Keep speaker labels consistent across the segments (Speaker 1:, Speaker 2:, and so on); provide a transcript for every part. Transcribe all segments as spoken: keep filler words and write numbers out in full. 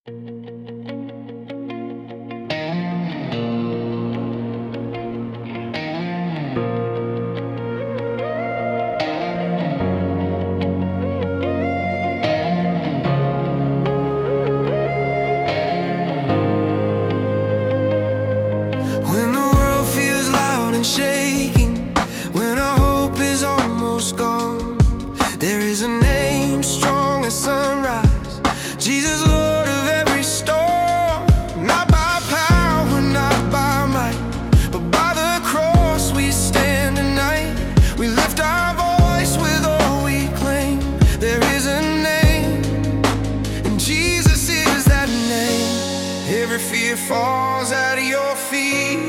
Speaker 1: When the world feels loud and shaking, when our hope is almost gone, there is a name strong as sunrise, Jesus, Lord of every storm. Not by power, not by might, but by the cross we stand tonight. We lift our voice with all we claim. There is a name, and Jesus is that name. Every fear falls at your feet.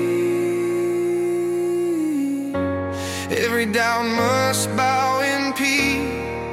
Speaker 1: Every doubt must bow in peace.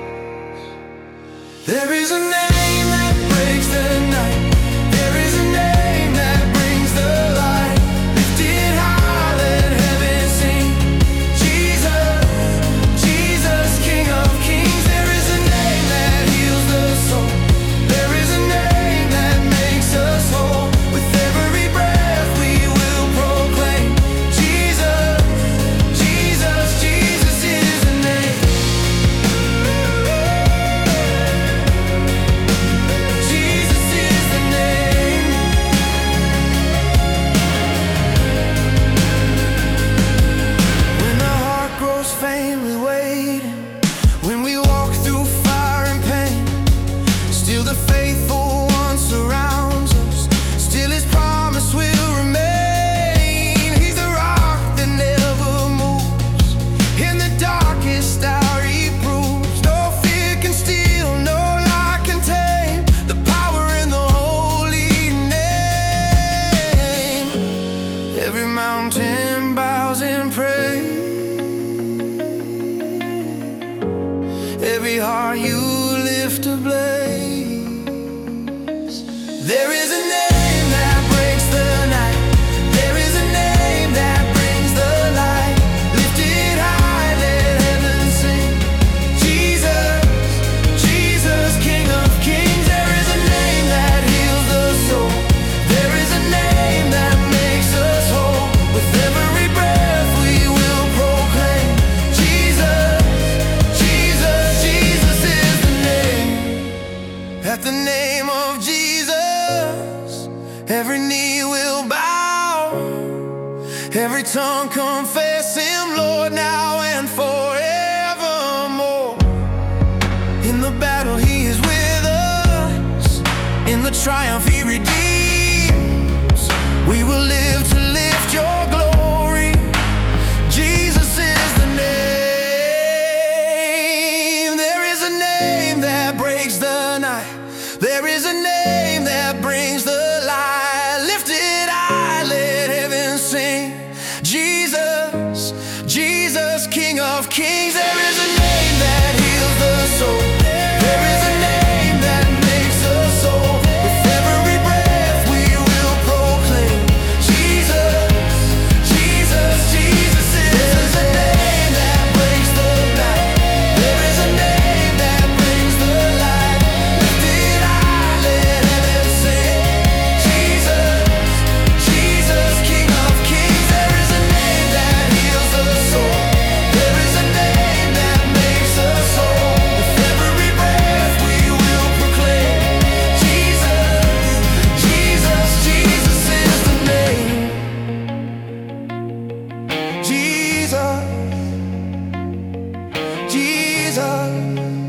Speaker 1: There is a name that breaks the night. There is a name that brings the light. Lifted high, let heaven sing. Jesus, Jesus, King of kings. There is a name that heals the soul. There is a name that makes us whole. With every breath we will proclaim Jesus, Jesus, Jesus is the name. Jesus is the name. When the heart grows faint with waiting, when we walk through fire and pain, still the faithful one surrounds us. Still his promise will remain. He's the rock that never moves. In the darkest hour he proves. No fear can steal, no lie can tame the power in the holy name. Every mountain bows in praise. Every heart you lift ablaze. There is a name that breaks the night. There is a name that brings the light. Lifted high, let heaven sing. Jesus, Jesus, King of kings. There is a name that heals the soul. There is a name that makes us whole. With every breath we will proclaim Jesus, Jesus, Jesus is the name. At the name of Jesus, every knee will bow, every tongue confess him Lord now and forevermore. In the battle he is with us, in the triumph he redeems. We will live to lift your glory. Jesus is the name. There is a name that breaks the night. There is a name that brings the light. Lifted high, let heaven sing. Jesus, Jesus, King of kings. There is a name that heals the soul. There is a name that makes us whole. With every breath we will proclaim Jesus, Jesus, Jesus is the name that breaks the night. There is a name that brings the light. Lifted high, let heaven sing. Jesus, Jesus, King of kings. There is a name that heals the soul. There is a name that makes us whole. With every breath we will proclaim Jesus, Jesus, Jesus is the name. Jesus, Jesus.